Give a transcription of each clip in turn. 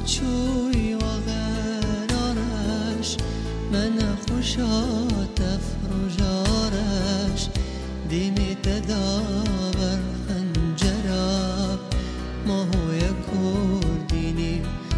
چوی و غرارش من خوشات افروجارش دینی تدابر خنجراب ماهوی کردینی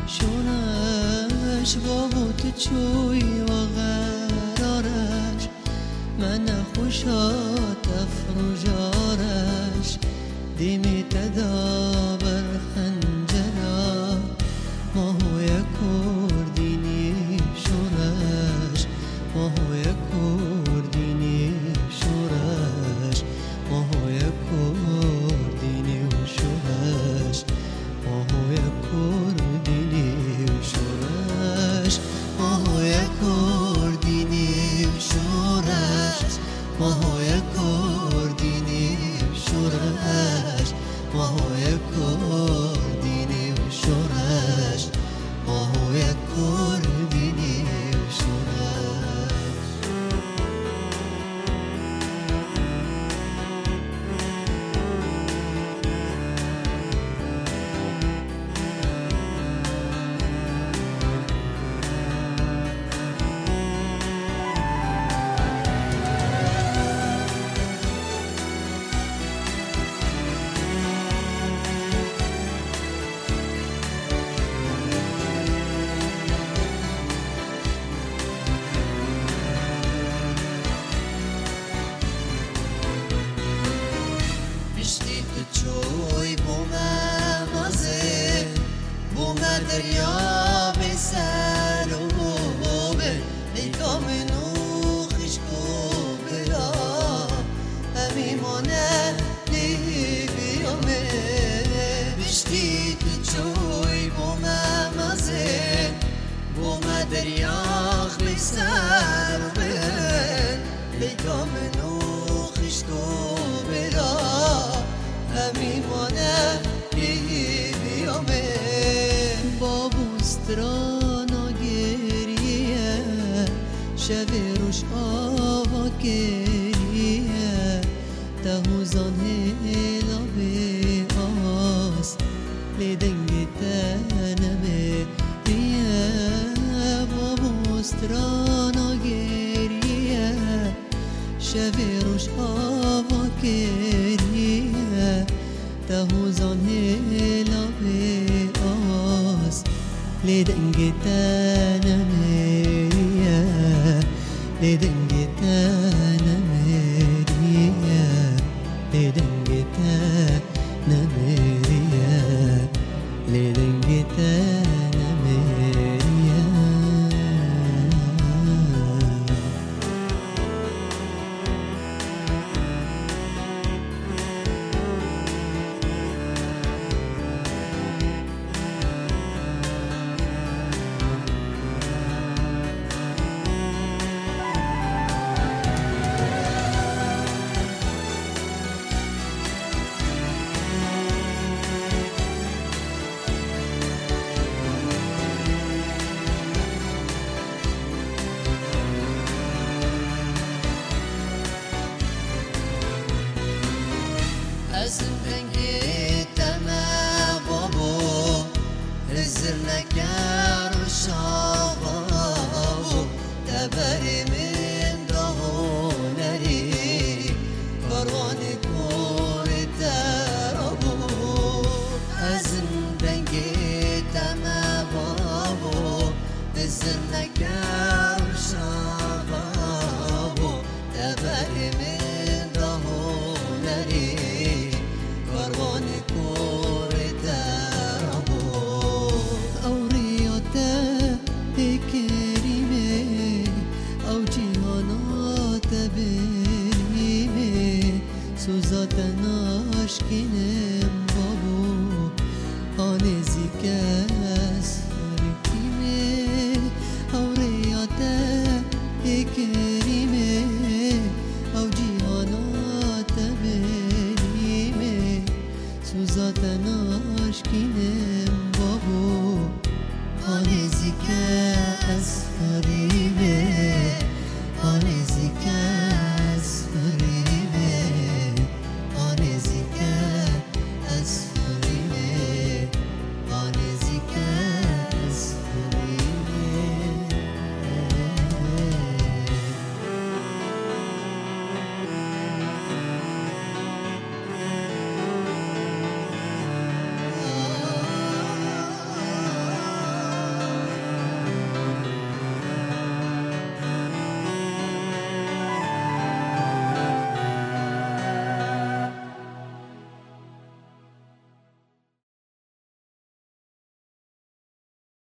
شونش بابوت چوی و غرارش من خوشات افروجارش دینی تدابر خنجراب ماهوی کردینی شونش ماهوی کردینی شورش ماهوی کردینی شورش ماهوی کردینی شورش ماهوی کردینی شورش ماهوی کردینی شورش ماهوی کردینی شورش ماهوی کردینی چوی بومه مازه بومه دریا به سر و بومه لیکام نوخش کو برا همیمانه لی بیامه بشتی تو چوی بومه مازه بومه دریا به سر و بومه لیکام نوخش کو برا میمانه بیامه بابوسترانا گریه شب روش آوا گریه تهوزان هلا به آس لیدنگ تنمه ریه بابوسترانا گریه شب روش آوا گریه تهوزان هلا به آس لیدنگ تنمه لیدنگ تنمه لیدنگ تنمه لیدنگ تنمه زندگی تمام بابو رزر نکر شابو تبری من دهونری کاروان کور ترابو زندگی تمام بابو رزر نکر شابو تبری من دهونری کاروان کور ترابو اوریاته کریمه او جیهانات بریمه سوزات ناشکینم بابو آنزی کس رکیمه اوریاته کریمه او جیهانات بریمه سوزات ناشکینم بابو آنزی کس